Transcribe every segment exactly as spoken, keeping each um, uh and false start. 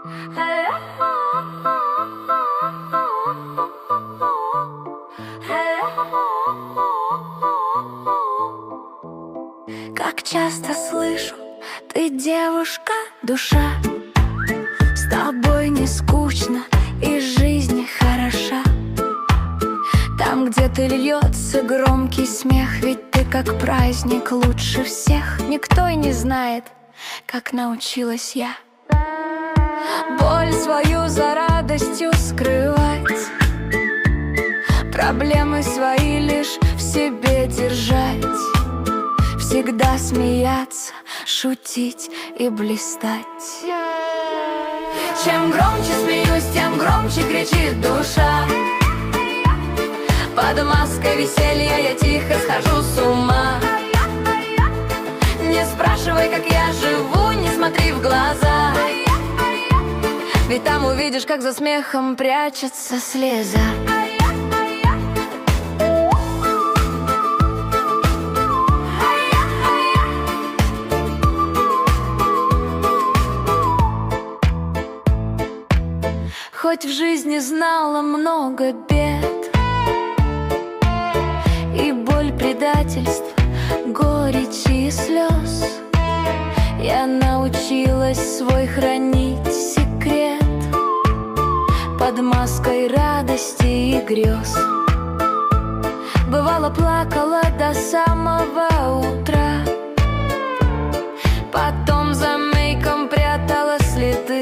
Как часто слышу, ты девушка, душа. С тобой не скучно и жизнь хороша. Там где-то льется громкий смех, ведь ты как праздник лучше всех. Никто и не знает, как научилась я боль свою за радостью скрывать, проблемы свои лишь в себе держать, всегда смеяться, шутить и блистать. Чем громче смеюсь, тем громче кричит душа. Под маской веселья я тихо схожу с ума. Не спрашивай, как я живу, не смотри в глаза, ведь там увидишь, как за смехом прячется слеза. Хоть в жизни знала много бед и боль предательств, горечи и слез, я научилась свой хранить секрет под маской радости и грез. Бывало, плакала до самого утра, потом за мейком прятала следы,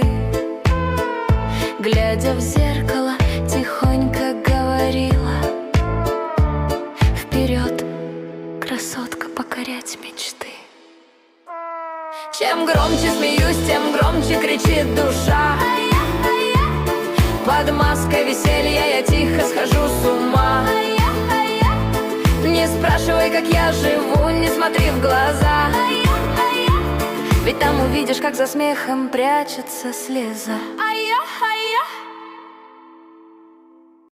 глядя в зеркало, тихонько говорила: вперед, красотка, покорять мечты. Чем громче смеюсь, тем громче кричит душа. Под маской веселья я тихо схожу с ума. Не спрашивай, как я живу, не смотри в глаза, ведь там увидишь, как за смехом прячется слеза.